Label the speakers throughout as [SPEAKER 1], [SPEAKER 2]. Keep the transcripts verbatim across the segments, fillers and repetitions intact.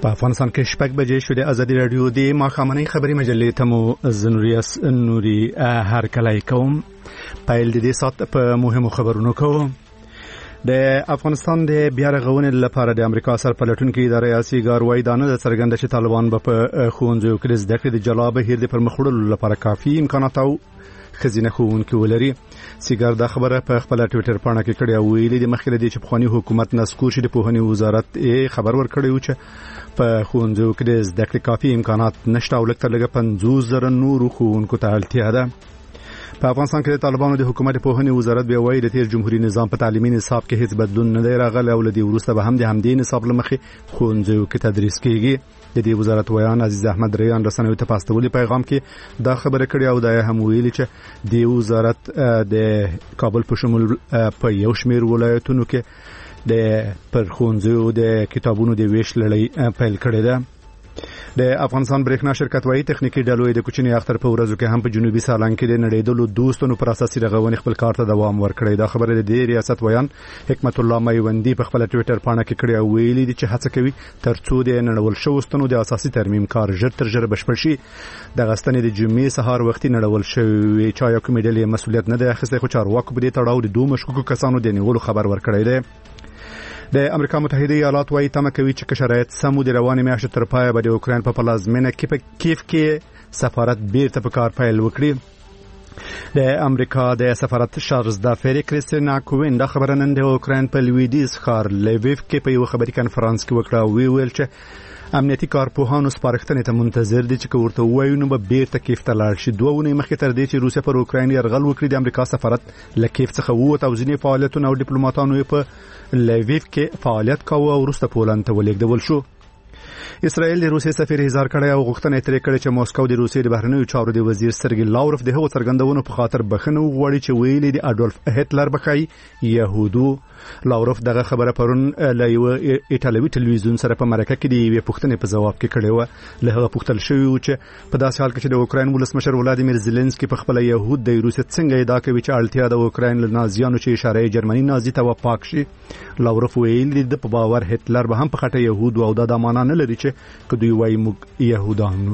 [SPEAKER 1] په افغانستان کې شپږ بجې شو د ازادي رادیو د ماښامنۍ خبري مجلې ته مو زنوریس نوري هر کله کوم پیل د دې سات په مهمو خبرونو کوم. د افغانستان د بیا رغونې لپاره د امریکا سرپلټونکو ادارې اسیګار وایي دا نه څرګنده چې طالبان به په ښوونځیو کې زده کړې د جلا بهیر د پرمخ وړلو لپاره کافي امکانات او خزینه ښوونکي ولري. سیګار دا خبره په خپل ټوئیټر پاڼه کې کړې او ویلي د مخکې د چپخواني حکومت نسکور شي د پوهنې وزارت خبر ورکړی و چې په ښوونځیو کې د زده کړې کافي امکانات نشته او لکه لږه پنځوس زره نورو ښوونکو ته اړتیا ده. په افغانستان کې د طالبانو د حکومت پوهنې وزارت بیا وایي د تیر جمهوریت نظام په تعلیمي نصاب کې هیڅ بدلون نه دی راغلی او لدی وروسته به هم د همدې نصاب لمخې ښوونځیو کې تدریس کیږي. د دې وزارت ویان عزیز احمد ریان رسنیو ته پاستولي پیغام کې دا خبره کړې او دا هم ویلي چې د وزارت د کابل په شمول په یو شمېر ولایتونو کې د پر ښوونځیو د کتابونو د ویش لړۍ پیل کړې ده. د افغانستان برېښنا شرکت وايي تخنیکی ډلو د کوچنی اختر په ورځو کې هم په جنوبي سالنګ کې د نړیدلو دوستونو پر اساس رغونې خپل کار ته دوام ورکړی. دا خبره د ریاست ویان حکمت الله میوندی په خپل ټوئیټر پاڼه کې کړې او ویلي دي چې هڅه کوي ترڅو د نړول شوو ستنو د اساسي ترمیم کار ژر تر ژره بشپړ شي. د غستنې د جمعې سهار وختي نړول شوی چا یو کومې ډلې مسؤلیت نه دی اخیستی خو چارواکو په دې تړاو د دوه مشکوکو کسانو د نیولو خبر ورکړی دی. د امریکا متحده ایالات وايي تمه کوي چې شرایط سمو د روانې میاشتې تر پایه به د اوکراین په پلازمینه کې په کیف کې سفارت بیرته په کار پیل وکړي. د امریکا د سفارت شارلز دافری کریستینا کوین دا خبره نن د اوکراین په لویدیز ښار لیویف کې په یو خبري کانفرنس کې وکړه او ویل چې امنیتي کارپوهانو سپارښتنې ته منتظر دي چې ورته وایي نو به بیرته کیف ته لاړ شي. دوه ونې مخکې تر دې چې روسیا پر اوکراین یرغل وکړي د امریکا سفارت له کیف څخه ووت او ځینې فعالیتونه او ډیپلوماټانو یې په لیویف کې فعالیت کاوه او وروسته پولند ته ولېږدول شو. اسرائیل د روسیې سفیر اظهار کړی او غوښتنه یې ترې کړې چې موسکو د روسیې د بهرنیو چارو د وزیر سرګي لاوروف د هغو څرګندونو په خاطر بخښنه وغواړي چې ویلي د اډولف هټلر بخښي یهودو. لاوروف دغه خبره پرون له یو ایټالوي ټلویزیون سره په مرکه کې د یوې پوښتنې په ځواب کې کړې و. له هغه پوښتل شوی و چې په داسې حال کې چې د اوکراین ولسمشر ولادیمیر زيلنسکي په خپل یهود د روسیې څنګه ادعا کوي چې اړتیا د اوکراین له نازیانو چې اشاره جرمني نازي ته وپاک شي. لاوروف ویلي د په باور هټلر به هم په خټه یهود او دا د معنا نه لري چې کدوې وایي موږ یهودانو.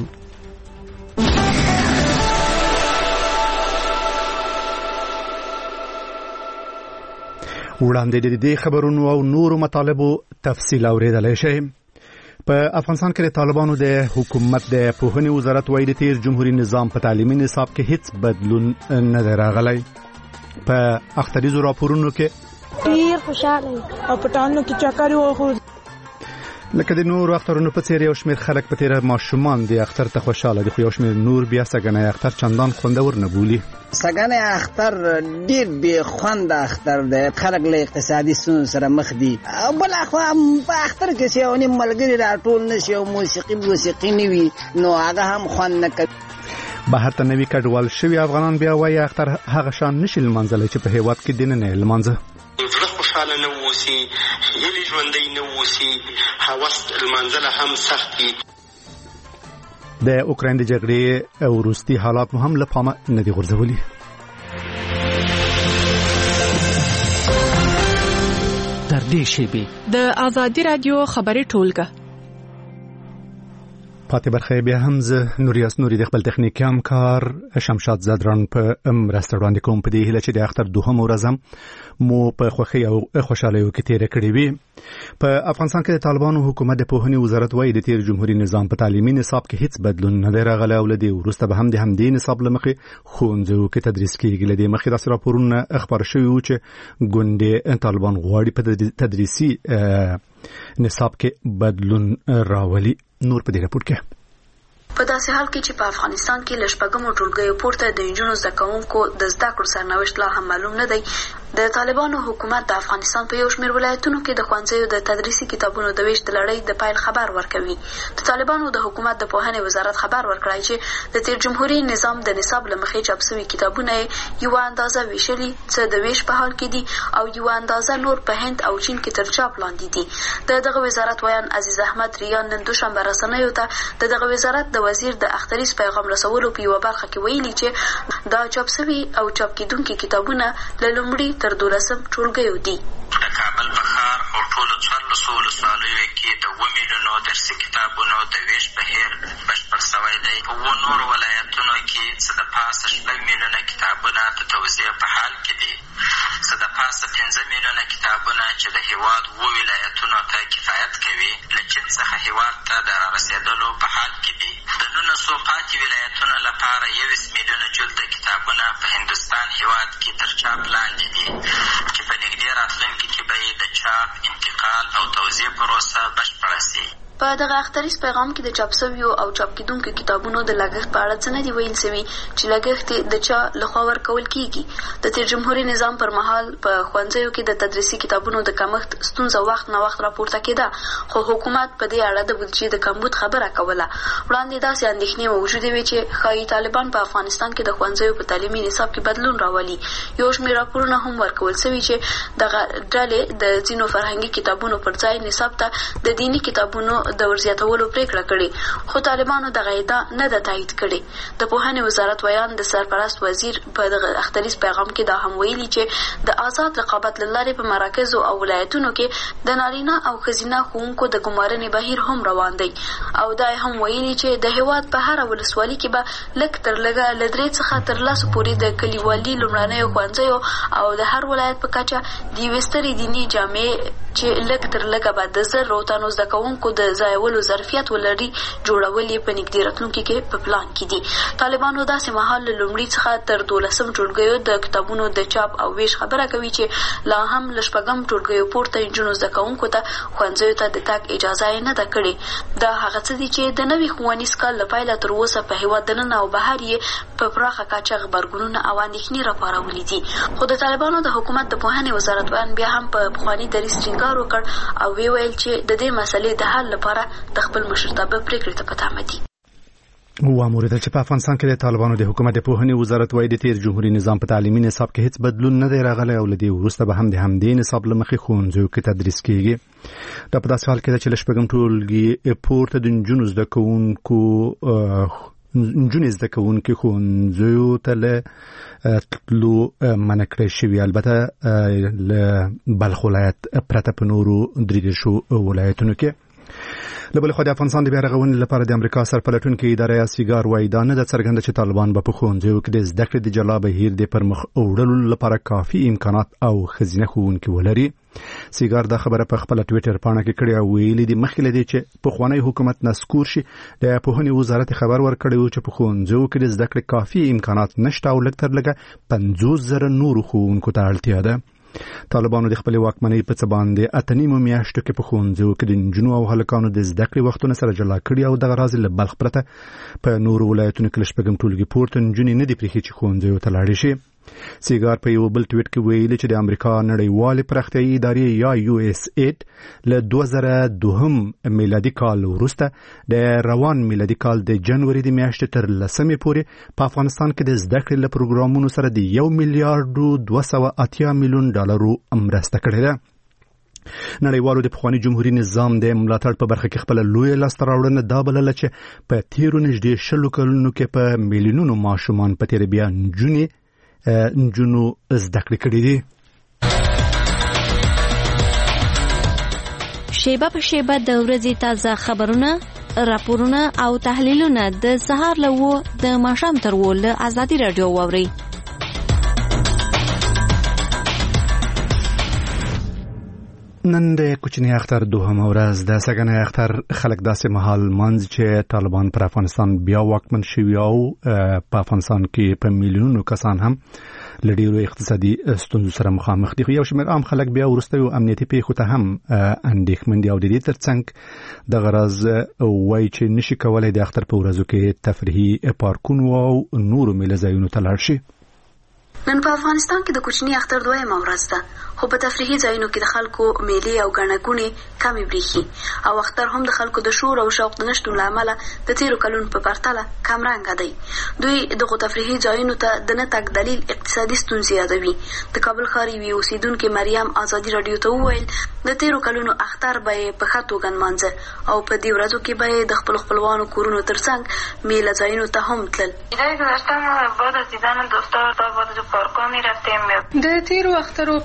[SPEAKER 1] وړاندې د دې خبرونو او نورو مطالبو تفصیل اوریدلای شئ. په افغانستان کې د طالبانو د حکومت د پوهنې وزارت وايي د تیر جمهوریت نظام په تعلیمي نصاب کې هیڅ بدلون نه دی راغلی. په اختریزو راپورونو کې
[SPEAKER 2] ډیر خوشاله او پټانو کې چکر وخو
[SPEAKER 1] لکه د نور اخترونو په څیر یو شمېر خلک په تیر ماشومان د اختر ته خوشاله دي خو یو شمېر نور بیا سګنه اختر چندان خوندور نه بولي.
[SPEAKER 3] سګنه اختر ډیر به خوند اختر دی. خلک له اقتصادي ستونزو سره مخ دي او بل اخوا په اختر کې چې یو ملګری راټول نشي او موسیقي موسیقي نیوي نو هغه هم خوند نه کوي.
[SPEAKER 1] بهر ته نوی کډوال شوی افغانان بیا وایي اختر هغه شان نشي لمانځلی چې په هیواد کې دین نه لمانځه.
[SPEAKER 4] خوشاله نه وسی هیله ژوندۍ نه وسی هوس المنزله هم سختي.
[SPEAKER 1] د اوکراین د جګړې او وروستي حالات هم له پامه نه دي غورځولي.
[SPEAKER 5] تر دې شیبې
[SPEAKER 6] د ازادي رادیو خبري ټولګه
[SPEAKER 1] پاتې برخه بیا هم زه نوریاس نوري د خپل تخنیکي همکار شمشاد زدران په مرسته وړاندې کوم په دې هیله چې د اختر دوهم ورځ مو په خوښۍ او خوشحالۍ کې تیر کړی وي. په افغانستان کې د طالبانو حکومت د پوهنې وزارت وايي د تیر جمهوریت نظام په تعلیمي نصاب کې هیڅ بدلون نه دی راغلی او لدی وروسته به هم د همدې نصاب لمخې ښوونځیو کې تدریس کیږي. لدی مخې داسې راپورونه خبر شوي وو چې ګوندې طالبان غواړي په تدریسي نصاب کې بدلون راولي. نور په دې راپور کې
[SPEAKER 7] په داسې حال کې چې په افغانستان کې لشپږمو ټولګیو پورته د انجونو زده کوونکو د زده کړو سرنوشت لا هم معلوم نه دی. د طالبانو حکومت د افغانستان په یو شمېر ولایتونو کې د ښوونځیو د تدریسي کتابونو د ویش د لړۍ د پیل خبر ورکوي. د طالبانو د حکومت د پوهنې وزارت خبر ورکړی چې د تیر جمهوریت نظام د نصاب له مخې چاپ شوي کتابونه یوه اندازه ویشلي څه د ویش په حال کې دي او یوه اندازه نور په هند او چین کې تر چاپ لاندې دي. د دغه وزارت ویان عزیز احمد ریان نن دوشنبه رسنیو ته د دغه وزارت د وزیر د اختریز پیغام رسولو په یوه برخه کې ویلي چې دا چاپ شوي او چاپ کیدونکي کتابونه له لومړي تر دولسم ټولګیو دي.
[SPEAKER 4] د کابل بخار او ټولو څوارلسو څو ولسوالیو کې د اووه میلیونو درسي کتابونو د ویش بهیر بشپړ سوی دی. په اووه نورو ولایتونو کې څه د پاسه شپږ میلیونه کتابونه د توزیع په حال کې دي. څه د پاسه پنځه میلیونه کتابونه چې د هېواد اووه ولایتونو ته کفایت کوي له چین څخه هېواد ته د رارسېدلو په حال کې دي. د نولسو پاتې ولایتونو لپاره یویشت میلیونه جلده کتابونه په هندوستان هېواد کې تر چاپ لاندې دي چې په نږدې راتلونکي کې به یې د چاپ، انتقال او توزیع پروسه بشپړه سي.
[SPEAKER 7] په دغه اختریز پیغام کې د چاپ شویو او چاپ کیدونکو کتابونو د لګښت په اړه څه نه دي ویل سوي چې لګښت د چا لخوا ورکول کیږي. د تیر جمهوري نظام پر مهال په ښوونځیو کې د تدریسي کتابونو د کمښت ستونزه وخت نه وخت راپورته کېده، خو حکومت په دې اړه د بودیجې د کمبود خبره کوله. وړاندې داسې اندېښنې موجودې وې چې ښایي طالبان په افغانستان کې د ښوونځیو په تعلیمي نصاب کې بدلون راولي. یو شمېر راپورونه هم ورکول سوي چې دغه ډلې د ځینو فرهنګي کتابونو پر ځای نصاب ته د دیني کتابونو د ورزیاتولو پریکړه کړې، خو طالبانو دغه ادعا نه ده تایید کړې. د پوهنې وزارت ویان د سرپرست وزیر په دغه اختریز پیغام کې دا هم ویلي چې د آزاد رقابت له لارې په مراکزو او ولایتونو کې د نارینه او ښځینه ښوونکو د ګمارنې بهیر هم روان دی، او دا هم ویلي چې د هېواد په هره ولسوالي کې به لږ تر لږه له درې څخه تر لسو پورې د کلیوالي لومړنیو ښوونځیو او د هر ولایت په کچه د یوې سترې دیني جامعې چې لږ تر لږه به د زرو تنو زده کوونکو د ځایولو ظرفیت ولري جوړول یې په نږدې راتلونکي کې په پلان کې دي. طالبانو داسې مهال له لومړي څخه تر دولسم ټولګیو د کتابونو د چاپ او ویش خبره کوي چې لا هم له شپږم ټولګیو پورته نجونو زده کوونکو ته ښوونځیو ته د تګ اجازه یې نه ده کړې. دا هغه څه دي چې د نوي ښوونیز کال له پیله تر اوسه په هېواد دننه او بهر یې په پراخه کچه غبرګونونه او اندېښنې راپارولي دي. خو د طالبانو د حکومت د پوهنې وزارت ویان بیا هم په پخواني دریځ ټینګار وکړ او وی ویل چې د دې مسلې د حل لپاره د خپل مشرتابه پریکړې ته په تمه دي.
[SPEAKER 1] واوریدل چې په افغانستان کې د طالبانو د حکومت د پوهنې وزارت وايي د تیر جمهوریت نظام په تعلیمي نصاب کې هیڅ بدلون نه دی راغلی او له دې وروسته به هم د همدې نصاب له مخې ښوونځیو کې تدریس کیږي. دا په داسې حال کې ده چې له شپږم ټولګي پورته د نجونو زده کوونکو نجونې زده کوونکي ښوونځیو ته له تلو منع کړی شوي، البته له بلخ ولایت پرته په نورو درې دېرشو ولایتونو کې. له بلې خوا د افغانستان د بیا رغونې لپاره د امریکا سرپلټونکې اداره سیګار وایي دا نه ده څرګنده چې طالبان به په ښوونځیو کې د زده کړې د جلا بهیر د پرمخ وړلو لپاره کافي امکانات او ښځینه ښوونکي ولري. سیګار دا خبره په خپل ټویټر پاڼه کې کړې او ویلي دي مخکې له دې چې پخوانی حکومت نسکور شي د پوهنې وزارت خبر ورکړی و چې په ښوونځیو کې د زده کړې کافي امکانات نشته او لږ تر لږه پنځوس زره نورو ښوونکو ته اړتیا ده. طالبانو د خپلې واکمنۍ په څه باندې اته نیمو میاشتو کې په ښوونځیو کې د نجونو او هلکانو د زده کړې وختونه سره جلا کړي او دغه راز له بلخ پرته په نورو ولایتونو کې له شپږم ټولګي پورته نجونې نه دي پرېښې چې ښوونځیو ته لاړې شي. سیګار په یو بل ټویټ کې ویلي چې د امریکا نړیوالې پراختیایي ادارې یا یو اس ایډ له دوه زره دوهم میلادي کال وروسته د روان میلادي کال د جنوري د میاشتې تر لسمې پورې په افغانستان کې د زده کړې له پروګرامونو سره د یو میلیارډ دوه سوه اتیا میلیون ډالرو مرسته کړې ده. نړیوالو د پخواني جمهوریت نظام د ملاتړ په برخه کې خپل لوی لاسته راوړنه دا بلله چې په تیرو نږدې شلو کلونو کې په میلیونونو ماشومان په تیر بیا نجونې نجونو زده کړې کړې دي.
[SPEAKER 8] شیبه په شیبه د ورځې تازه خبرونه، راپورونه او تحلیلونه د سهار له و د ماښام تر و له ازادي راډیو واورئ.
[SPEAKER 1] نن د کوچنی اختر دوهم ورځ د سګنې اختر خلک داسې مهال منځ چې طالبان پر افغانستان بیا واکمن شوي او په افغانستان کې په میلیونونو کسان هم له ډېرو اقتصادي ستونزو سره مخامخ دي. خو یو شمېر عام خلک بیا وروستیو امنیتي پیښو ته هم اندېښمن دي او د دې ترڅنګ دغه راز وایي چې نشي کولی د اختر په ورځو کې تفریحي پارکونو او نورو میله ځایونو ته لاړ شي.
[SPEAKER 7] نن په افغانستان کې د کوچني اختر دویمه ورځ ده، خو په تفریحي ځایونو کې د خلکو میلې او ګڼه ګوڼې کمې بریښي او اختر هم د خلکو د شور او شوق د نشتون له امله د تېرو کلونو په پرتله کمرنګه دی. دوی دغو تفریحي ځایونو ته د نه تګ دلیل اقتصادي ستونزې یادوي. د کابل ښار یوې اوسیدونکې مریم ازادي راډیو ته وویل د تېرو کلونو اختر به یې په ښه توګه نمانځه او په دې ورځو کې به یې د خپلو خپلوانو کورونو ترڅنګ میله ځایونو ته هم تلل.
[SPEAKER 9] د تېرو اخترو په ورځ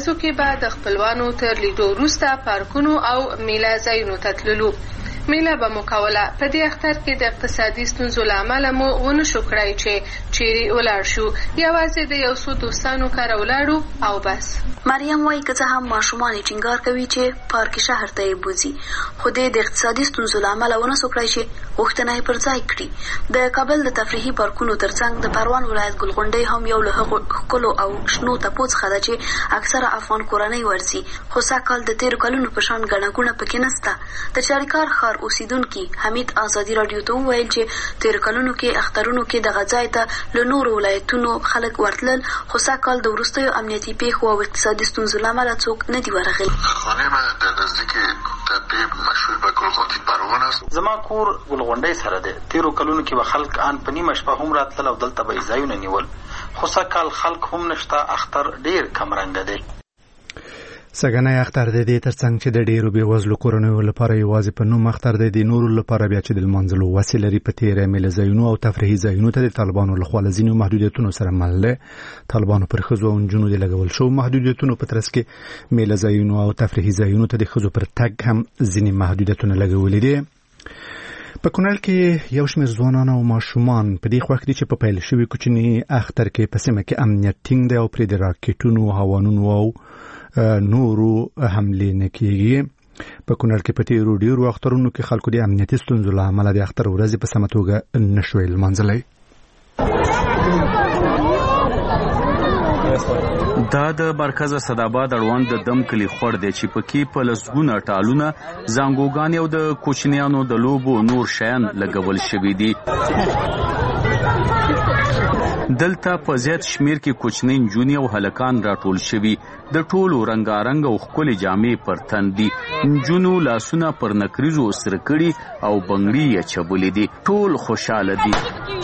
[SPEAKER 9] ورځو کې به د خپلوانو تر لیدو وروسته پارکونو او میله ځایونو ته تللو. میله به مو کوله. په دې اختر کې د اقتصادي ستونزو له امله مو ونه شو کړای چې چیرې ولاړ شو، یوازې د یو څو دوستانو کره ولاړو او بس.
[SPEAKER 7] مریم وایي که څه هم ماشومان یې ټینګار کوي چې پارک شهر ته یې بوځي، خو دې د اقتصادي ستونزو له امله ونه شو کړای چې غوښتنه یې پر ځای کړي. د کابل د تفریحي پارکونو ترڅنګ د پروان ولایت ګلغونډۍ هم یو له هغو ښکلو او شنو تپو څخه ده چې اکثره افغان کورنۍ ورځي، خو سږکال د تېرو کلونو په شان ګڼه ګوڼه پکې نشته. د چاریکار ښار اوسیدونکي حمید آزادي راډیو ته وویل چې تېرو کلونو کې اخترونو کې دغه ځای ته له نورو ولایتونو خلک ورتلل، خو سږکال د وروستیو امنیتي پیښو او اقتصادي ستونزو له امله څوک نه دي ورغلي.
[SPEAKER 10] خانه من در نزدیک تپه مشهور به گلغونډۍ پروان است.
[SPEAKER 11] زما کور ګلغونډۍ سره دی. تېرو کلونو کې به خلک ان په نیمه شپه هم راتلل او دلته به یې ځایونه نیول، خو سږکال خلک هم نشته. اختر ډېر کمرنګه دی.
[SPEAKER 1] سګنای اختر د دې ترڅنګ چې د ډیرو بېوزلو کورنیو لپاره یوازې په نوم اختر دی، د نورو لپاره بیا چې د لمانځلو وسې لري په تېره میله ځایونو او تفریحي ځایونو ته د طالبانو لخوا له ځینو محدودیتونو سره مل دی. طالبانو پر ښځو او نجونو د لګول شوو محدودیتونو په ترڅ کې میله ځایونو او تفریحي ځایونو ته د ښځو پر تګ هم ځینې محدودیتونه لګولي دي. په کونړ کې یو شمېر ځوانان او ماشومان په دې خوښ دي چې په پیل شوي کوچني اختر کې په سیمه کې امنیت ټینګ دی او پرې د راکټونو، هوانونو او نورو حملې نه کېږي. په کونړ کې په تېرو ډېرو اخترونو کې خلکو د امنیتي ستونزو له امله د اختر ورځې په سمه توګه نه شوی لمانځلی.
[SPEAKER 12] دا د مرکز اسداباد اړوند د دم کلی خور دی چې پکې په لسګونه ټالونه، زانګوګانې او د کوچنیانو د لوبو نور شیان لګول شوي دي. دلته په زیات شمیر کې کوچنی نجونې او هلکان راټول شوي، د ټولو رنګارنګ او ښکلې جامې پر تن دي. نجونو لاسونه پر نکریزو سره کړي او بنګړي یې چبلې دي. ټول خوشحاله دي.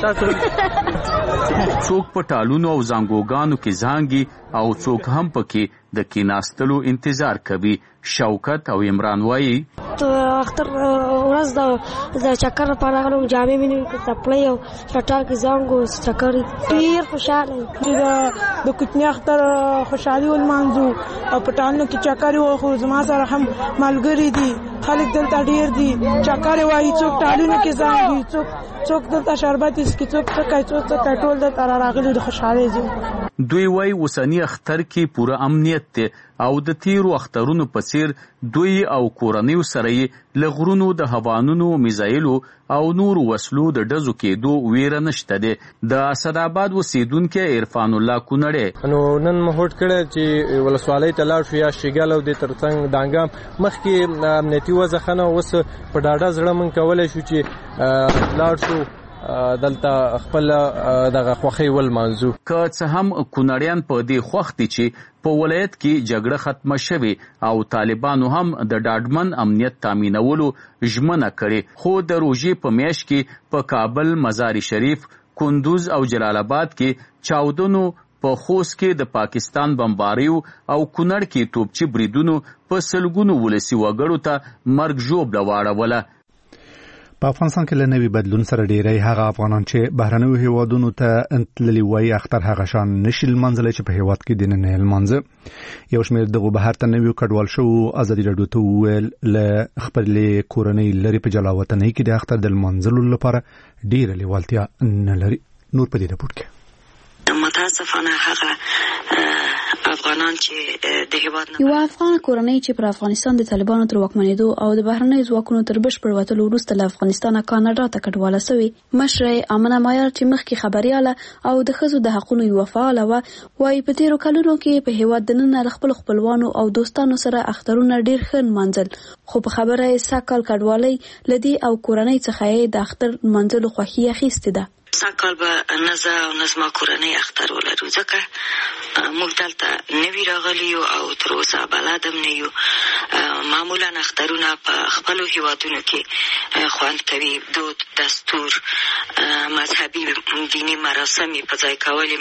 [SPEAKER 12] څوک په ټالونو او زانګوګانو کې زانګي او څوک هم پکې د کیناستلو انتظار کوي. شوکت او عمران وایي
[SPEAKER 2] اختر ورځ د چکر لپاره راغلم، جامې مې نوې کړې، څپلۍ او چټاک زانګو چکر. ډېر خوشحاله یم چې د کوچني اختر خوشحالي ولمانځو او په ټالونو کې چکر ووهو. زما سره هم ملګري دي، خلک دلته ډېر دي، چکر وایي، څوک ټالونو کې زانګي، څوک څوک دلته شربت څښي، څوک څه کوي، څوک څه کوي، ټول دلته راغلي د خوشحالۍ ځای.
[SPEAKER 12] دوی وایي اوسني اختر کې پوره امنیت دی او د تیرو اخترونو په څیر دوی او کورنیو سره یې له غرونو د هوانونو، میزایلو او نورو وسلو د ډزو کېدو ویره نشته دی. د اسداباد اوسیدونکی عرفان الله کونړی
[SPEAKER 13] نو نن مو هوډ کړی چې ولسوالۍ ته لاړ شو یا شیګل او د ترڅنګ دانګام مخکې امنیتي وضع ښه نه، اوس په ډاډه زړه موږ کولی شو چې لاړ شو دلته خپل دغه خوښۍ ولمانځو. که څه هم
[SPEAKER 12] کونړیان په دې خوښ دي چې په ولایت کې جګړه ختمه شوې او طالبانو هم د ډاډمن امنیت تامینولو ژمنه کړې، خو د روژې په میاشت کې په کابل، مزار شریف، کندوز او جلال آباد کې چاودنو، په خوست کې د پاکستان بمباریو او کونړ کې توپچي بریدونو په سلګونو ولسي وګړو ته مرګ ژوبله واړوله.
[SPEAKER 1] په افغانستان کې له نوي بدلون سره ډیری هغه افغانان چې بهرنیو هیوادونو ته تللي وای اختر هغه شان نشي لمانځلی چې په هیواد کې دین نه لمانځه. یو شمېر دغه بهر ته نویو کډوال شو ازادي راډیو ته وویل له خپلې کورنۍ لرې په جلا وطنۍ کې د اختر د لمانځلو لپاره ډیره لیوالتیا نه لري. نور په دې راپور کې
[SPEAKER 14] متاسفانه هغه افغانان چې د هیواد
[SPEAKER 7] یو افغان کورنۍ چې پر افغانستان د طالبانو تر واکمنېدو او د بهرنیو ځواکونو تر بشپړ وتلو وروسته له افغانستانه کاناډا ته کډواله سوې. مشره امنه مایار چې مخکې خبریاله او د ښځو د حقونو یوه فعاله وه، وایي په تېرو کلونو کې په هیواد دننه له خپلو خپلوانو او دوستانو سره اخترونه ډېر ښه نمانځل، خو په خبره یې سږکال کډوالۍ له دې او کورنۍ څخه یې د اختر نمانځلو خوښي اخیستې ده.
[SPEAKER 14] سږکال به نه زه او نه زما کورنۍ اختر ولرو، ځکه موږ دلته نوي راغلي یو او تر اوسه بلد هم نه یو. معمولا اخترونه په خپلو هیوادونو کې خوند کوي، دود، دستور، مذهبي دیني مراسم په ځای کولې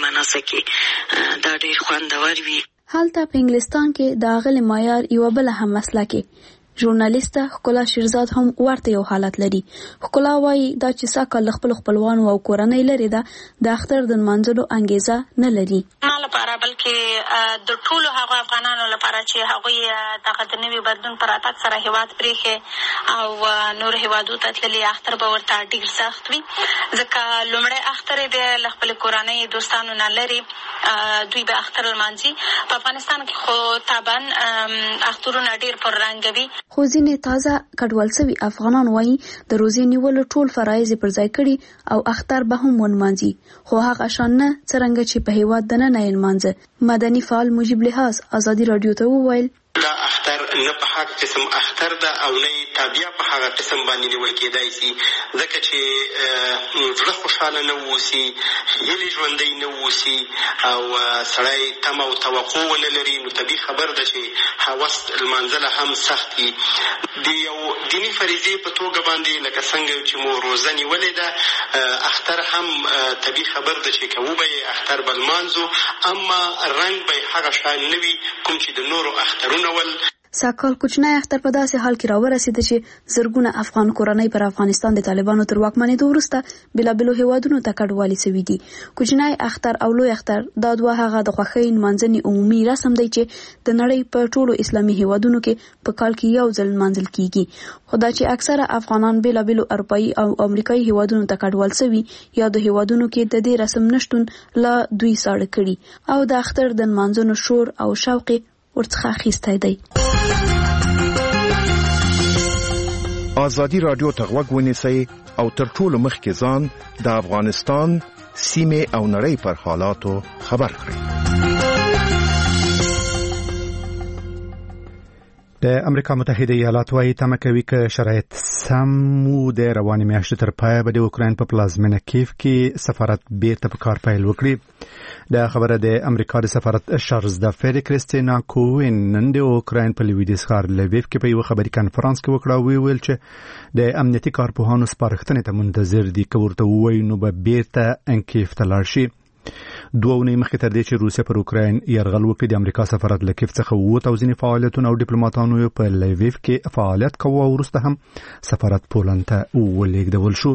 [SPEAKER 14] مناسکې دا ډېر خوندور وي.
[SPEAKER 7] هلته په انګلستان کې د اغلې مایار یوه بله هم مسله کې ژورنالیست ښکلا شیرزاد هم ورته یو حالت لري. ښکلا وایي دا چې ساکه له خپل خپلوانو او کورنۍ لري ده د اختر د نمانځلو انګیزه نه لري.
[SPEAKER 15] ما لپاره بلکې د ټولو هغو افغانانو لپاره چې هغوی دغه د نوي بدلون په راتګ سره هیواد پرېښی او نور هیوادو ته تللي، اختر به ورته ډېر سخت وي ځکه لومړی اختر یې دی له خپلې کورنۍ دوستانو نه لرې، دوی به اختر لمانځي. په افغانستان کې خو طبعا اخترونه ډېر پررنګه وي.
[SPEAKER 7] خو ځینې تازه کډوال سوي افغانان وایي د روزې نیولو ټول فرایض یې پر ځای کړي او اختر به هم ونمانځي، خو هغه شان نه څرنګه چې په هیواد دننه یې نمانځه. مدني فعال مجیب لحاظ ازادي راډیو ته وویل
[SPEAKER 16] دا اختر نه په هغه قسم اختر ده او نه تابعه په هغه قسم باندې نیول کېدای شي ځکه چې زړه خوشحاله نه ووسي، هیلې ژوندۍ نه ووسي او سړی تمه او توقع ونه لري، نو طبیعي خبر ده چې هوس لمانځله هم سخت وي. د یو دیني فریضې په توګه باندې لکه څنګه چې مو روزه نیولې ده، اختر هم طبیعي خبر ده چې که وبه یې اختر به لمانځو، اما رنګ به یې هغه شان نه وي کوم چې د نورو اخترونو ول.
[SPEAKER 7] ساکال کوچنی اختر په داسې حال کې راورسېده چې زرګونه افغان کورنۍ پر افغانستان د طالبانو تر واکمنېدو وروسته بېلابېلو هیوادونو ته کډوالي سوي دي. کوچنی اختر او لوی اختر دا دوه هغه د خوښۍ نمانځنې عمومي رسم دی چې د نړۍ په ټولو اسلامي هیوادونو کې په کال کې یو ځل نمانځل کیږي. خو دا چې اکثره افغانان بېلابېلو اروپایي او امریکایي هیوادونو ته کډوال سوي یا د هیوادونو کې د دې رسم نشتون لا دوی ساړه کړي او د اختر د نمانځنو شور او شوق ورڅخه اخیستی دی.
[SPEAKER 17] ازادي راډیو ته غوږ ونیسئ او تر ټولو مخکې ځان د افغانستان سیمې او نړۍ پر حالاتو خبر کړئ.
[SPEAKER 1] د امریکا متحده ایالات وايي تمه کوي که شرایط سم وو د روانې میاشتې تر پایه به د اوکراین په پلازمینه کیف کې سفارت بیرته په کار پیل وکړي. دا خبره د امریکا د سفارت شارلز د فری کریستینا کوین نن د اوکراین په لویدیځ ښار لویف کې په یو خبري کانفرنس کې وکړه، وی ویل چې د امنیتي کارپوهانو سپارښتنې ته منتظر دي که ورته ووایي نو به بیرته انکیف ته لاړ شي. دوه اونۍ مخکې تر دې چې روسیه پر اوکراین یرغل وکړي د امریکا سفارت له کیف څخه ووت او ځینې فعالیتونه او ډیپلوماټانو په لویف کې فعالیت کوه او وروسته هم سفارت پولند ته ولېږدول شو.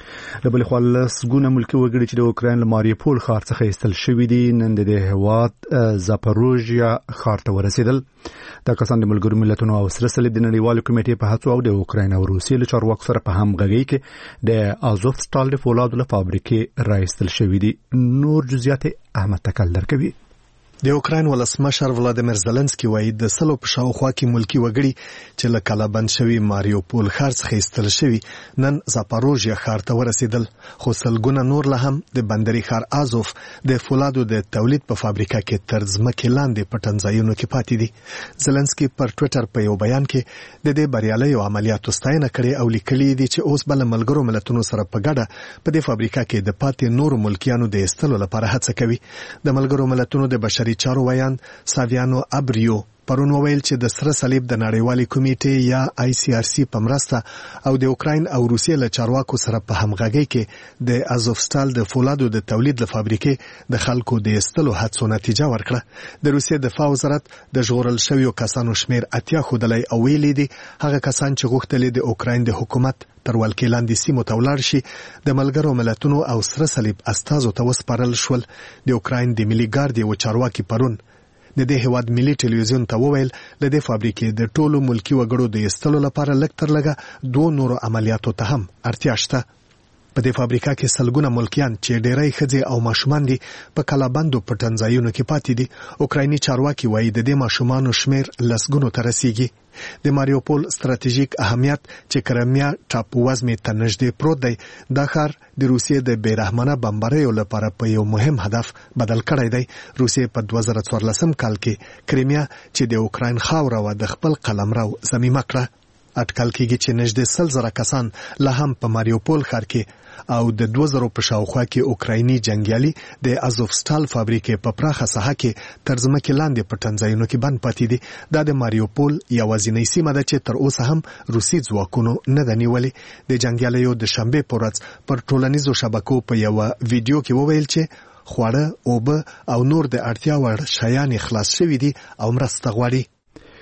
[SPEAKER 1] د بلې خوا لسګونه ملکي وګړي چې د اوکراین له ماریوپول ښار څخه ایستل شوي دي نن د دې هېواد زاپاروژیا ښار ته ورسېدل. دا کسان د ملګرو ملتونو او سره صلیب د نړیوالې کمیټې په هڅو او د اوکراین او روسیې له چارواکو سره په همغږۍ کې د ازوفستال د فولادو له فابریکې راایستل شوي دي. نور جزئیات احمد تکل درکوي.
[SPEAKER 18] د اوکراین ولسمشر ولادیمیر زلنسکي وایي د سلو په شاوخوا کې ملکی وګړي چې له کاله بند شوي ماریوپول ښار څخه ایستل شوي نن زاپاروژیا ښار ته ورسېدل، خو سلګونه نور لا هم د بندري ښار ازوف د فولادو د تولید په فابریکه کې تر ځمکې لاندې په ټنځایونو کې پاتې دي. زلنسکي پر ټویټر په یو بیان کې د دې بریالیو عملیاتو ستاینه کړې او لیکلي دي چې اوس به له ملګرو ملتونو سره په ګډه په دې فابریکه کې د پاتې نورو ملکیانو د ایستلو لپاره هڅه کوي. د ملګرو ملتونو د بشري چارو ویان ساویانو ابریو پرون وویل چې د سره صلیب د نړیوالې کمیټې یا آی سی آر سی په مرسته او د اوکراین او روسیې له چارواکو سره په همغږۍ کې د ازوفستال د فولادو د تولید له فابریکې د خلکو د ایستلو هڅو نتیجه ورکړه. د روسیې دفاع وزارت د ژغورل شویو کسانو شمیر اتیا ښودلی او ویلي دي هغه کسان چې غوښتل د اوکراین د حکومت تر ولکې لاندې سیمو ته ولاړ شي د ملګرو ملتونو او سره صلیب استازو ته وسپارل شول. د اوکراین د ملي ګارد یو چارواکي پرون د دې هیواد ملي ټلویزیون ته وویل د دې فابریکې د ټولو ملکی وګړو د ایستلو لپاره لږ تر لږه دوه نورو عملیاتو ته هم اړتیا شته. په دې فابریکه کې سلګونه ملکیان چې ډېری ښځې او ماشومان دي په کلابندو په ټنځایونو کې پاتې دي. اوکرایني چارواکي وایي د دې ماشومانو شمیر لسګونو ته رسیږي. د ماریوپول ستراتیژیک اهمیت چې کرمیا ټاپووزمې ته نږدې پروت دی دا ښار د روسیې د بېرحمانه بمباریو لپاره په یو مهم هدف بدل کړی دی. روسیې په دوه زره څوارلسم کال کې کرمیا چې د اوکراین خاوره وه د خپل قلمرو ضمیمه کړه. اټکل کېږي چې نږدې سل زره کسان لا هم په ماریوپول ښار کې او د دوه زره په شاوخوا کې اوکرایني جنګیالي د ازوفستال فابریکې په پراخه ساحه کې تر ځمکې لاندې په ټنځایونو کې بند پاتې دي. دا د ماریوپول یوازینۍ سیمه ده چې تر اوسه هم روسي ځواکونو نه ده نیولې. د جنګیالیو د شنبې په ورځ پر ټولنیزو شبکو په یوه ویډیو کې وویل چې خواړه، اوبه او نور د اړتیا وړ شیان خلاص شوي دي او مرسته غواړي.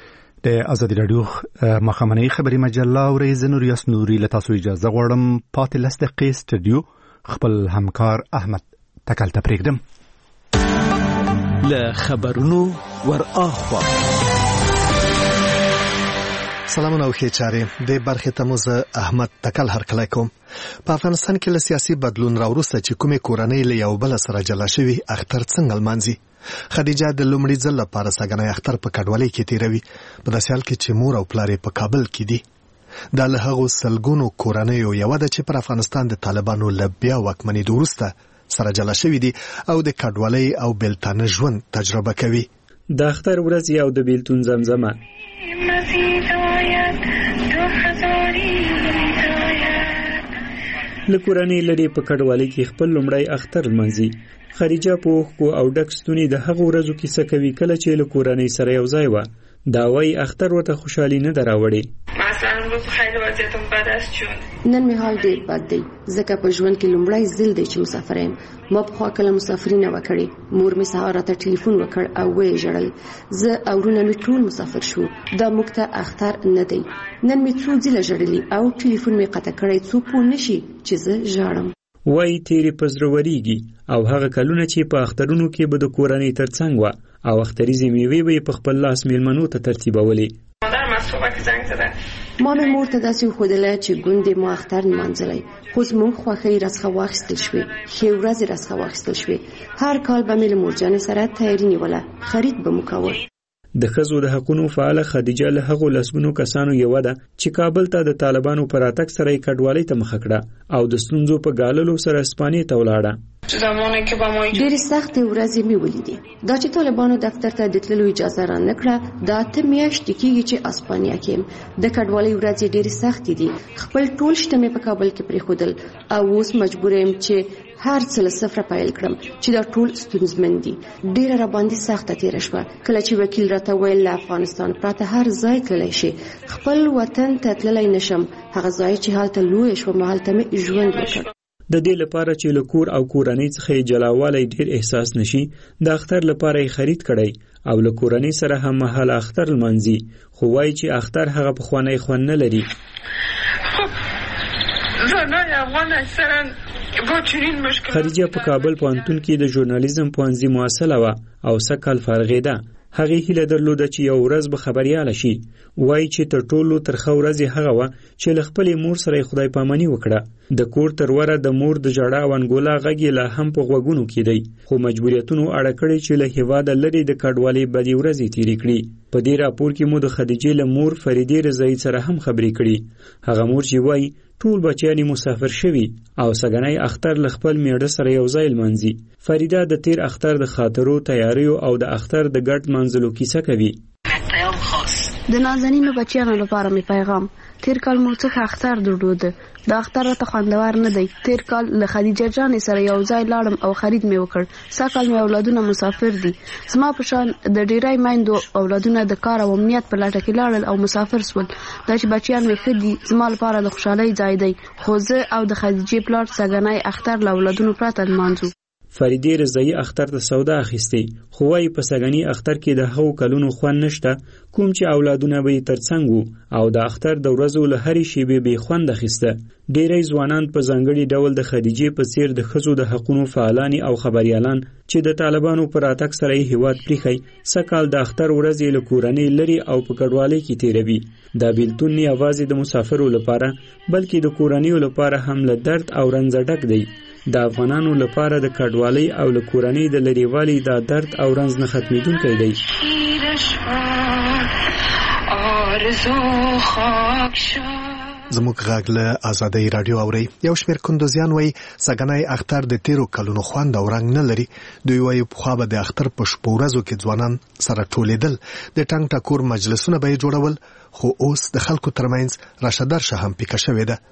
[SPEAKER 1] د ازادي رادیو مخامنۍ خبري مجله ورځ نوریاس نوري له تاسو اجازه غواړم پاتې لس دقیقې سټډیو خپل همکار احمد تکل ته پرېږدم.
[SPEAKER 5] له خبرونو ور اخوا
[SPEAKER 18] سلامونه او ښې چارې د برخې ته مو زه احمد تکل هرکلی کوم. په افغانستان کې له سیاسي بدلون راوروسته چې کومې کورنۍ له یو بل سره جلا شوي اختر څنګه لمانځي. خدیجه د لومړي ځل لپاره سګنی اختر په کډوالۍ کې تیروي په داسې حال کې چې مور او پلار په کابل کې دي. دا له هغو سلګونو کورنیو یوه ده چې پر افغانستان د طالبانو له بیا واکمنېدو وروسته سره جلا شوي دي او د کډوالۍ او بیلتانه ژوند تجربه کوي.
[SPEAKER 19] د اختر ورځ یو د بیلتون زمزمه له کورنۍ لري په کډوالۍ کې خپل لومړی اختر لمانځي. خدیجه په اوښکو او ډک ستوني د هغو ورځو کیسه کوي کله چې له کورنۍ سره یو ځای وه. دا وایي اختر ورته خوشحالي نه ده راوړې.
[SPEAKER 20] نن مې حال ډېر بد دی ځکه په ژوند کې لومړی ځل دی چې مسافر یم. ما پخوا کله مسافري نه وه کړې. مور مې سهار راته ټلیفون وکړ او ویې ژړل. زه او وروڼه مې ټول مسافر شو. دا موږ ته اختر نه دی. نن مې څو ځله ژړلي او ټلیفون مې قطع کړی څو پوه نه شي چې زه ژاړم.
[SPEAKER 19] وایي تیرې په زړه ورېږي او هغه کلونه چې په اخترونو کې به د کورنۍ تر څنګ وه او اختریزې میوې به یې په خپل لاس میلمنو ته ترتیبولې.
[SPEAKER 20] ما مې مور ته داسې وښودله چې ګوندې ما اختر نمانځلی خو زموږ خوښۍ راڅخه واخیستل شوې. ښې ورځې راڅخه واخیستل شوې. هر کال به مې له مورجانې سره تیاري نیوله. خرید به مو کوه.
[SPEAKER 19] د ښځو د حقونو فعاله خدیجه له هغو لسګونو کسانو یوه ده چې کابل ته د طالبانو په راتګ سره یې کډوالۍ ته مخه کړه او د ستونزو په ګاللو سره اسپانیې ته ولاړه.
[SPEAKER 20] ډېرې سختې ورځې مې ولیدې. دا چې طالبانو دفتر ته د تللو اجازه را نه کړه دا اته میاشتې کېږي چې اسپانیا کې یم. د کډوالۍ ورځې ډېرې سختې دي. خپل ټول شته مې په کابل کې پرېښودل او اوس مجبور یم چې هر څه له صفره پیل کړم چې دا ټول ستونزمن دي. ډېره راباندې سخته تېره شوه کله چې وکیل راته ویل له افغانستان پرته هر ځای تللی شي. خپل وطن ته تللی نشم. هغه ځای چې هلته لویه شوم هلته مې ژوند وکړ.
[SPEAKER 19] د دې لپاره چې له کور او کورنۍ څخه یې جلاوالی ډېر احساس نشي د اختر لپاره یې خرید کړی او له کورنۍ سره هم مهاله اختر لمانځي. خو وایي چې اختر هغه پخوانی خوند نه لري. خدیجه په کابل پوهنتون کې د ژورنالیزم پوهنځي محصله وه او سږ کال فارغېده. هغې هیله درلوده چې یو ورځ به خبریاله شي. وایي چې تر ټولو ترخه ورځ یې هغه وه چې له خپلې مور سره یې خدای پاماني وکړه. د کور تر وره د مور د ژړا او انګولا غږ یې لا هم په غوږونو کې دی خو مجبوریتونو اړه کړې چې له هېواده لرې د کډوالۍ بدې ورځې تېرې کړي. په دې راپور کې مو د خدیجې له مور فریدې رضایي سره هم خبرې کړي. هغه مور چې وایي ټول بچیان مسافر شوي او سګنی اختر له خپل میړه سره یو ځای لمانځي. فریده د تیر اختر د خاطرو تیاریو او د اختر د ګډ منځلو کیسه کوي.
[SPEAKER 21] د نازنینو بچیانو لپاره می پیغام. تیر کال مو څخه اختر درلوده. دا اختر راته خوندور نه دی. تیر کال له خدیجه جانې سره یو ځای لاړم او خرید مې وکړ. سږ کال مې اولادونه مسافر دي. زما په شان د ډیری میندو اولادونه د کار او امنیت په لټه کې لاړل او مسافر سول. دا چې بچیان مې ښه دي زما لپاره د خوشحالۍ ځای دی. خو زه او د خدیجې پلار سږنی اختر له اولادونو پرته لمانځو.
[SPEAKER 19] فریدې رضایي اختر ته سودا اخیستې خو وایي په سږني اختر کې د هغو کلونو خوند نشته کوم چې اولادونه به یې تر څنګ وو او د اختر د ورځو له هرې شیبې به یې خوند اخیسته. ډېری ځوانان په ځانګړي ډول د خدیجې په څیر د ښځو د حقونو فعالانې او خبریالان چې د طالبانو په راتګ سره یې هېواد پریښی سږ کال د اختر ورځې له کورنۍ لرې او په کډوالۍ کې تېروي. دا بیلتون نه یوازې د مسافرو لپاره بلکې د کورنیو لپاره هم له درد او رنځه ډک دی. د افغانانو لپاره د کډوالۍ او له کورنۍ د لرېوالي دا درد او رنځ نه ختمېدونکی دی.
[SPEAKER 18] زموږ غږ له ازادۍ راډیو اورئ. یو شمېر کندوزیان وایي سږنی اختر د تیرو کلونو خوند او رنګ نه لري. دوی وایي پخوا به د اختر په شپو ورځو کې ځوانان سره ټولېدل د ټنګ ټکور مجلسونه به یې جوړول خو اوس د خلکو ترمنځ راشه درشه هم پیکه شوې ده.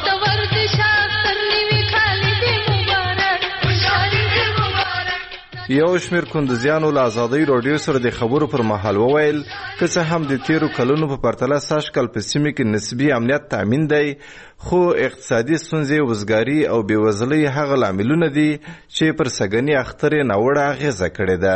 [SPEAKER 22] یو شمېر کندوزیانو له ازادۍ راډیو سره د خبرو پر مهال وویل که څه هم د تیرو کلونو په پرتله سږ کال په سیمه کې نسبي امنیت تامین دی خو اقتصادي ستونزې، وزګاري او بېوزلۍ هغه لاملونه دي چې پر سږني اختر یې ناوړه اغېزه کړې ده.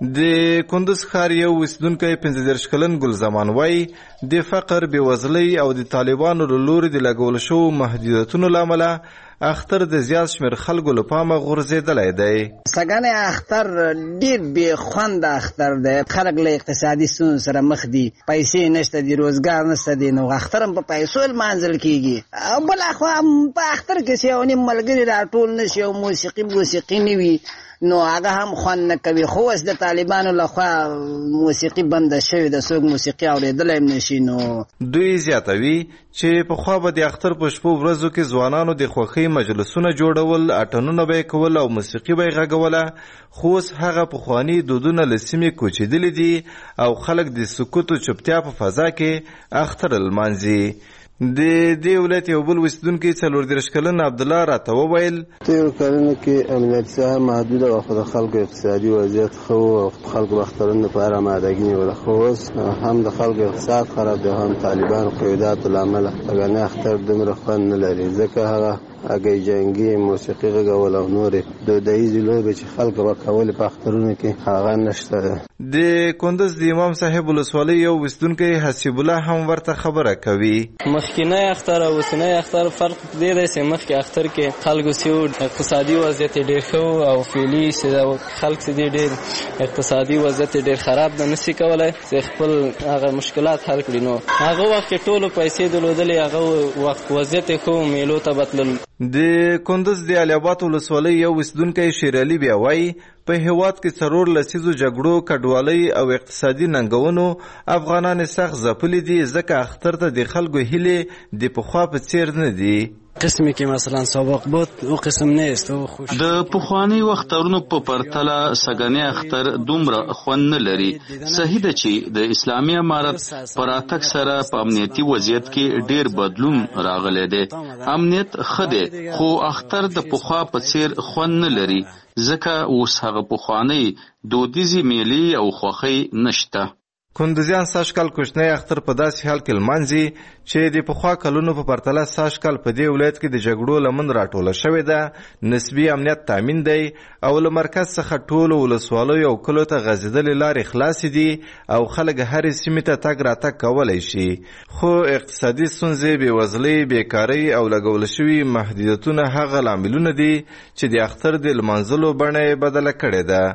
[SPEAKER 22] د کندز ښار یو اوسېدونکی پنځه دېرش کلن ګلزمان وایي د فقر، بېوزلۍ او د طالبانو له لوري د لګول شوو محدودیتونو له امله اختر د زیات شمېر خلکو له پامه غورځېدلی دی.
[SPEAKER 3] سږنی اختر ډېر بې خونده اختر دی. خلک له اقتصادي ستونزو سره مخ دي، پیسې نشته دي، روزګار نشته دي، نو اختر هم په پیسو لمانځل کېږي. او بلاخوا په اختر کې چې یو نیم ملګري راټول نه شي او موسیقي موسیقي نه وي نو هغه هم خوند نه کوي. خو اوس د طالبانو لخوا موسیقي بنده شوې ده، څوک موسیقي اورېدلی هم نشي. نو
[SPEAKER 22] دوی زیاتوي چې پخوا به د اختر په شپو ورځو کې ځوانانو د خوښۍ مجلسونه جوړول، اټنونه به یې کول او موسیقي به یې غږوله. خو اوس هغه پخواني دودونه له سیمې کوچېدلي دي او خلک د سکوت او چوپتیا په فضا کې اختر لمانځي. د دې ولایت یو بل اوسېدونکی څلور دېرش کلن عبدالله راته وویل
[SPEAKER 6] تېرو کلونو کې امنیتي ساحه محدوده وه، خو د خلکو اقتصادي وضعیت ښه و او خلکو به اخترونو لپاره امادګي نیوله. خو اوس هم د خلکو اقتصاد خراب دی، هم طالبانو قیوداتو له امله سږنی اختر دومره خوند نه لري، ځکه هغه هګۍ جنګي، موسیقي غږول او نورې دودیزې لوبې چې خلکو به کولې په اخترونو کې هغه نشته ده.
[SPEAKER 22] د کندز د امام صاحب ولسوالۍ یو اوسېدونکی حسیب الله هم ورته خبره کوي.
[SPEAKER 23] مخکینی اختر او اوسنی اختر فرق دې دی چې مخکې اختر کې خلکو چې اقتصادي وضعیت ډېر ښه او فعلي خلک چې ډېر اقتصادي وضعیت ډېر خراب ده، نشي کولی چې خپل هغه مشکلات حل کړي. نو هغه وخت کې ټولو پیسې درلودلې، هغه وخت وضعیت یې ښه و، میلو ته به تلل.
[SPEAKER 22] د کندز د علي آباد ولسوالۍ یو اوسېدونکی شېرعلي بیا وایي په هېواد کې څلور لسیزو جګړو، کډوالۍ او اقتصادي ننګونو افغانان سخت ځپلي دي، ځکه اختر ته د خلکو هیلې د پخوا په څېر نه دي.
[SPEAKER 3] قسمی که مثلا سابق بود او قسم نیست.
[SPEAKER 12] د پخوانی وختونو په پرتله سږنی اختر دومره خوند نه لري. صحیح ده چې د اسلامي امارت پر راتګ سره په امنیتي وضعیت کې ډیر بدلون راغلی دی. امنیت ښه دی، خو اختر د پخوا په څیر خوند نه لري، ځکه اوس هغه پخوانی دودیزې میلې او خوښۍ نشته.
[SPEAKER 22] کندوزیان سږکال کوچنی اختر په داسې حال کې لمانځي چې د پخوا کلونو په پرتله سږکال په دې ولایت کې د جګړو لمن راټوله شوې ده. نسبي امنیت تامین دی او له مرکز څخه ټولو ولسوالیو او کلو ته غځېدلې لارې خلاصې دي او خلک هرې سیمې ته تګ راتګ کولی شي. خو اقتصادي ستونزې، بېوزلۍ، بېکارۍ او لګول شوي محدودیتونه هغه لاملونه دي چې د اختر د لمانځلو بڼه یې بدله کړې ده.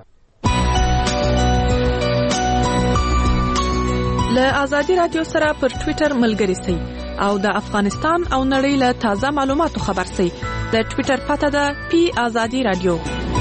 [SPEAKER 24] له ازادي رادیو سره پر ټویټر ملګري سئ او د افغانستان او نړۍ له تازه معلوماتو خبر سئ. د ټویټر پته ده پی ازادي رادیو.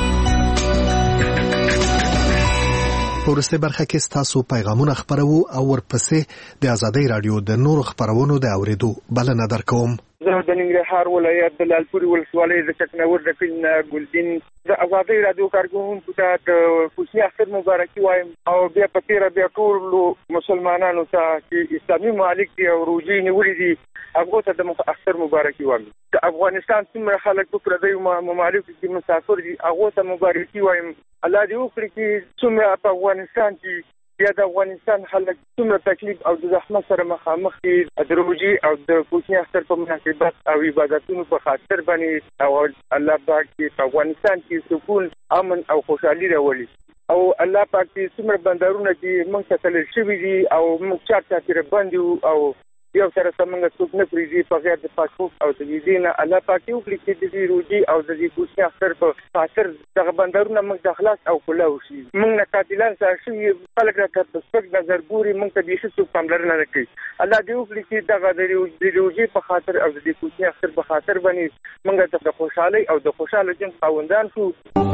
[SPEAKER 18] ورسته برخه کې تاسو پیغامونه خبرو او ورپسې د ازادي رادیو د نورو خبرونو د اوریدو بلنه درکوم.
[SPEAKER 25] زه د ننګرهار ولایت د لالپورې ولسوالۍ د چکنور د کلي ګلدین د ازادي رادیو کارکونکو ته د کوچني اختر مبارکي وایم او بیا په تېره بیا ټولو مسلمانانو ته چې اسلامي ممالک دي او روژې نیولې دي هغو ته د اختر مبارکي وایم. د افغانستان څومره خلک په پردیو ممالکو کې مسافر دي هغو ته مبارکي وایم. الله دې وکړي چې څومره په افغانستان کې بیا د افغانستان خلک څومره تکلیف او د زحمت سره مخامخ دي د روژې او د کوچني اختر په مناسبت او عبادتونو په خاطر باندې او الله پاک په افغانستان کې سکون، امن او خوشحالي راولي. او الله پاک دې څومره بندرونه چې موږ ته تلل شوي دي او موږ چارچاپېره بند یو او یو سره څنګه څوک نه پریږدي په غیر د پاسپورت او د ویزې نه. الله پاک یې وکړي چې د دې روژې او د دې کوچني اختر په خاطر دغه بندرونه موږ ته خلاص او کلاو شي. موږ نه قاتلان سره شوي خلک راته په سپک نظر ګوري، موږ ته بیخي څوک پاملرنه نه کوي. الله دې وکړي چې دغه د روژې په خاطر او د دې کوچني اختر په خاطر باندې موږ ته د خوشحالۍ او د خوشحاله ژوند خاوندان شو.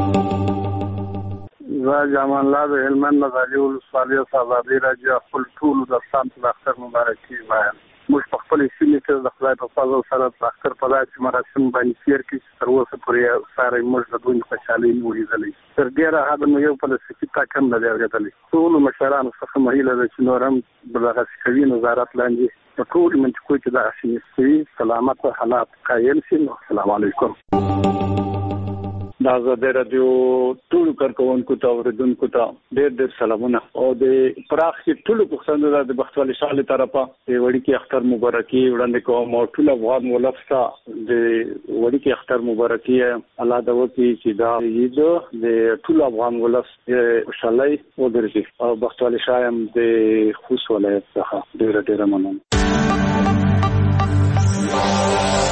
[SPEAKER 26] زه جامان الله د هلمند مزاجي ولسوالۍ ازادي رادیو خپل ټولو دوستانو ته د اختر مبارکي وایم. موږ په خپلې سیمې کې د خدای په فضل سره د اختر په داسې مراسم باندې تېر کړي چې تر اوسه پورې ساری موږ د دوی خوشحالۍ نه ولیدلې. تر ډېره حده مو یو فلسفي ټاک هم نه دی اورېدلی. ټولو مشرانو څخه مه هیله ده چې نور هم دغسې کوي نظارت لاندې په ټولو منطقو کې دغسې کوي سلامت حالات قایم شي. نو السلام علیکم. د آزادۍ رادیو ټول کارکونکو ته اوریدونکو ته ډېر ډېر سلامونه او د پراخ ټول پښتنو د بختوالي شال طرفه د وړي کې اختر مبارکي وړاندې کوم او ټول افغان ولف ته د وړي کې اختر مبارکي الله دا وکړي چې دا عید د ټول افغان ولف خوشاله وګرځي او بختوالي شایم د خوش ولایت څخه ډېر ډېر مننه.